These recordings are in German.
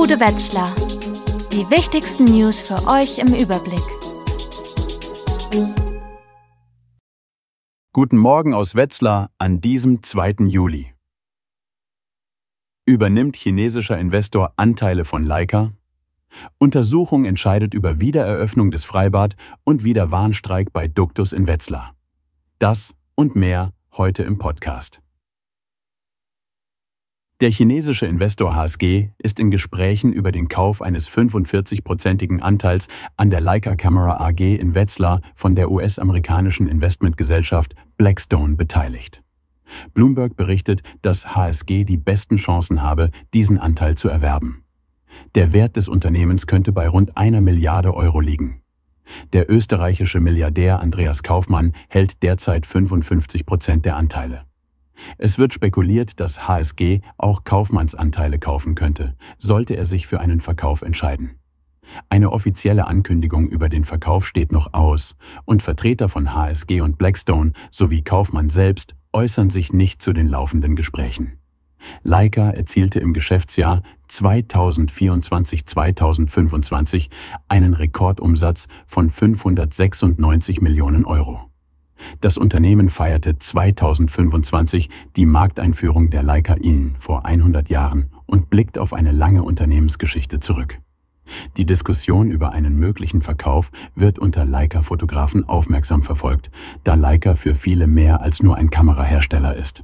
Bude Wetzlar. Die wichtigsten News für euch im Überblick. Guten Morgen aus Wetzlar an diesem 2. Juli. Übernimmt chinesischer Investor Anteile von Leica? Untersuchung entscheidet über Wiedereröffnung des Freibad und wieder Warnstreik bei Duktus in Wetzlar. Das und mehr heute im Podcast. Der chinesische Investor HSG ist in Gesprächen über den Kauf eines 45-prozentigen Anteils an der Leica Camera AG in Wetzlar von der US-amerikanischen Investmentgesellschaft Blackstone beteiligt. Bloomberg berichtet, dass HSG die besten Chancen habe, diesen Anteil zu erwerben. Der Wert des Unternehmens könnte bei rund 1 Milliarde Euro liegen. Der österreichische Milliardär Andreas Kaufmann hält derzeit 55% der Anteile. Es wird spekuliert, dass HSG auch Kaufmanns Anteile kaufen könnte, sollte er sich für einen Verkauf entscheiden. Eine offizielle Ankündigung über den Verkauf steht noch aus und Vertreter von HSG und Blackstone sowie Kaufmann selbst äußern sich nicht zu den laufenden Gesprächen. Leica erzielte im Geschäftsjahr 2024/2025 einen Rekordumsatz von 596 Millionen Euro. Das Unternehmen feierte 2025 die Markteinführung der Leica In vor 100 Jahren und blickt auf eine lange Unternehmensgeschichte zurück. Die Diskussion über einen möglichen Verkauf wird unter Leica-Fotografen aufmerksam verfolgt, da Leica für viele mehr als nur ein Kamerahersteller ist.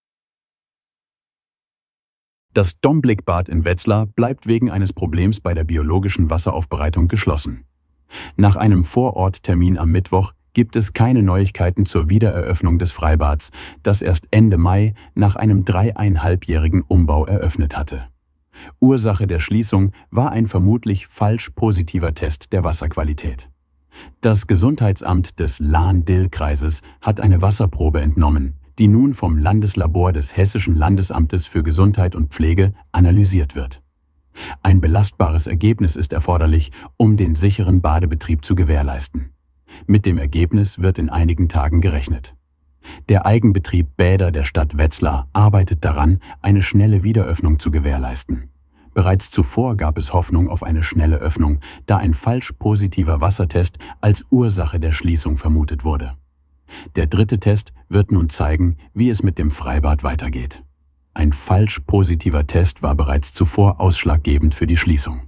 Das Domblickbad in Wetzlar bleibt wegen eines Problems bei der biologischen Wasseraufbereitung geschlossen. Nach einem Vororttermin am Mittwoch gibt es keine Neuigkeiten zur Wiedereröffnung des Freibads, das erst Ende Mai nach einem 3,5-jährigen Umbau eröffnet hatte. Ursache der Schließung war ein vermutlich falsch positiver Test der Wasserqualität. Das Gesundheitsamt des Lahn-Dill-Kreises hat eine Wasserprobe entnommen, die nun vom Landeslabor des Hessischen Landesamtes für Gesundheit und Pflege analysiert wird. Ein belastbares Ergebnis ist erforderlich, um den sicheren Badebetrieb zu gewährleisten. Mit dem Ergebnis wird in einigen Tagen gerechnet. Der Eigenbetrieb Bäder der Stadt Wetzlar arbeitet daran, eine schnelle Wiederöffnung zu gewährleisten. Bereits zuvor gab es Hoffnung auf eine schnelle Öffnung, da ein falsch positiver Wassertest als Ursache der Schließung vermutet wurde. Der 3. Test wird nun zeigen, wie es mit dem Freibad weitergeht. Ein falsch positiver Test war bereits zuvor ausschlaggebend für die Schließung.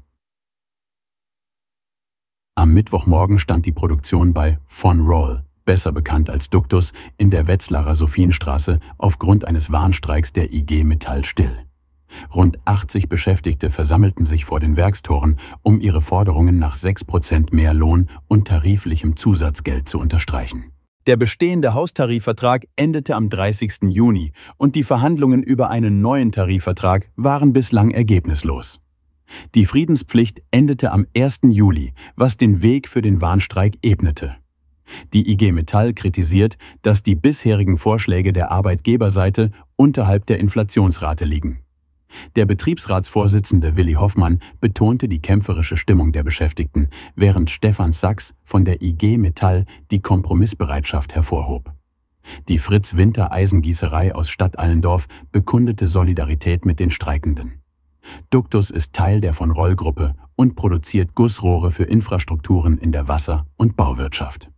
Am Mittwochmorgen stand die Produktion bei Von Roll, besser bekannt als Duktus, in der Wetzlarer Sophienstraße aufgrund eines Warnstreiks der IG Metall still. Rund 80 Beschäftigte versammelten sich vor den Werkstoren, um ihre Forderungen nach 6% mehr Lohn und tariflichem Zusatzgeld zu unterstreichen. Der bestehende Haustarifvertrag endete am 30. Juni und die Verhandlungen über einen neuen Tarifvertrag waren bislang ergebnislos. Die Friedenspflicht endete am 1. Juli, was den Weg für den Warnstreik ebnete. Die IG Metall kritisiert, dass die bisherigen Vorschläge der Arbeitgeberseite unterhalb der Inflationsrate liegen. Der Betriebsratsvorsitzende Willi Hoffmann betonte die kämpferische Stimmung der Beschäftigten, während Stefan Sachs von der IG Metall die Kompromissbereitschaft hervorhob. Die Fritz-Winter-Eisengießerei aus Stadtallendorf bekundete Solidarität mit den Streikenden. Duktus ist Teil der Von Roll-Gruppe und produziert Gussrohre für Infrastrukturen in der Wasser- und Bauwirtschaft.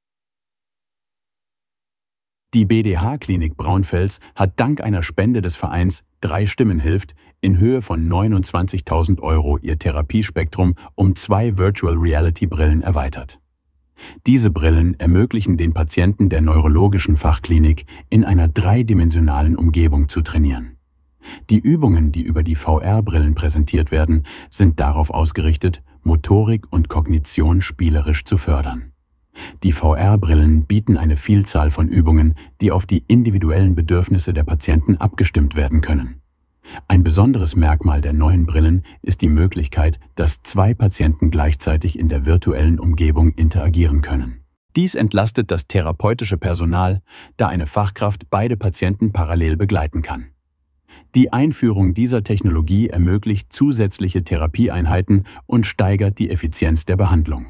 Die BDH-Klinik Braunfels hat dank einer Spende des Vereins 3 Stimmen hilft in Höhe von 29.000 Euro ihr Therapiespektrum um 2 Virtual-Reality-Brillen erweitert. Diese Brillen ermöglichen den Patienten der neurologischen Fachklinik, in einer dreidimensionalen Umgebung zu trainieren. Die Übungen, die über die VR-Brillen präsentiert werden, sind darauf ausgerichtet, Motorik und Kognition spielerisch zu fördern. Die VR-Brillen bieten eine Vielzahl von Übungen, die auf die individuellen Bedürfnisse der Patienten abgestimmt werden können. Ein besonderes Merkmal der neuen Brillen ist die Möglichkeit, dass 2 Patienten gleichzeitig in der virtuellen Umgebung interagieren können. Dies entlastet das therapeutische Personal, da eine Fachkraft beide Patienten parallel begleiten kann. Die Einführung dieser Technologie ermöglicht zusätzliche Therapieeinheiten und steigert die Effizienz der Behandlung.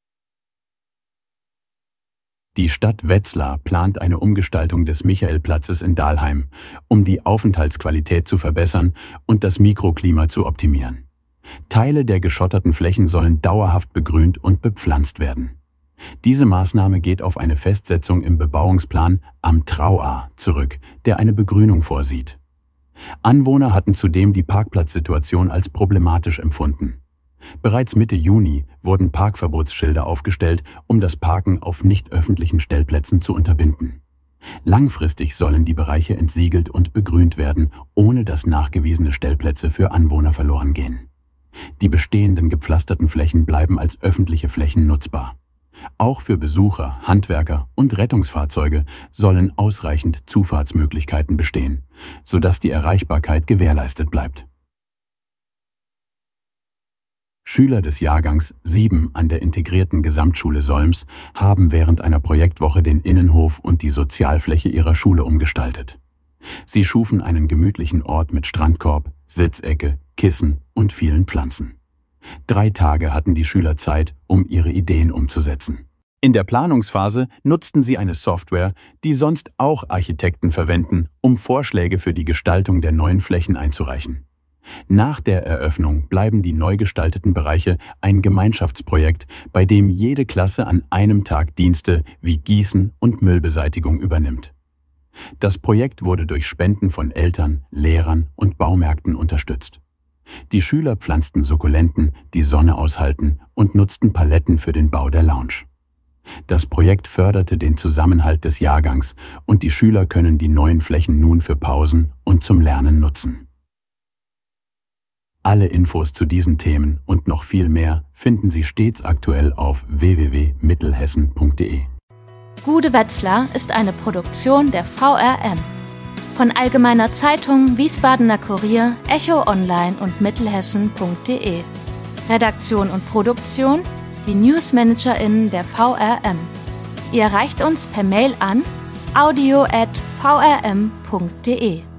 Die Stadt Wetzlar plant eine Umgestaltung des Michaelplatzes in Dahlheim, um die Aufenthaltsqualität zu verbessern und das Mikroklima zu optimieren. Teile der geschotterten Flächen sollen dauerhaft begrünt und bepflanzt werden. Diese Maßnahme geht auf eine Festsetzung im Bebauungsplan am Trauer zurück, der eine Begrünung vorsieht. Anwohner hatten zudem die Parkplatzsituation als problematisch empfunden. Bereits Mitte Juni wurden Parkverbotsschilder aufgestellt, um das Parken auf nicht öffentlichen Stellplätzen zu unterbinden. Langfristig sollen die Bereiche entsiegelt und begrünt werden, ohne dass nachgewiesene Stellplätze für Anwohner verloren gehen. Die bestehenden gepflasterten Flächen bleiben als öffentliche Flächen nutzbar. Auch für Besucher, Handwerker und Rettungsfahrzeuge sollen ausreichend Zufahrtsmöglichkeiten bestehen, sodass die Erreichbarkeit gewährleistet bleibt. Schüler des Jahrgangs 7 an der integrierten Gesamtschule Solms haben während einer Projektwoche den Innenhof und die Sozialfläche ihrer Schule umgestaltet. Sie schufen einen gemütlichen Ort mit Strandkorb, Sitzecke, Kissen und vielen Pflanzen. 3 Tage hatten die Schüler Zeit, um ihre Ideen umzusetzen. In der Planungsphase nutzten sie eine Software, die sonst auch Architekten verwenden, um Vorschläge für die Gestaltung der neuen Flächen einzureichen. Nach der Eröffnung bleiben die neu gestalteten Bereiche ein Gemeinschaftsprojekt, bei dem jede Klasse an einem Tag Dienste wie Gießen und Müllbeseitigung übernimmt. Das Projekt wurde durch Spenden von Eltern, Lehrern und Baumärkten unterstützt. Die Schüler pflanzten Sukkulenten, die Sonne aushalten, und nutzten Paletten für den Bau der Lounge. Das Projekt förderte den Zusammenhalt des Jahrgangs und die Schüler können die neuen Flächen nun für Pausen und zum Lernen nutzen. Alle Infos zu diesen Themen und noch viel mehr finden Sie stets aktuell auf www.mittelhessen.de. Gude Wetzlar ist eine Produktion der VRM. Von Allgemeiner Zeitung, Wiesbadener Kurier, Echo Online und Mittelhessen.de. Redaktion und Produktion, die NewsmanagerInnen der VRM. Ihr erreicht uns per Mail an audio@vrm.de.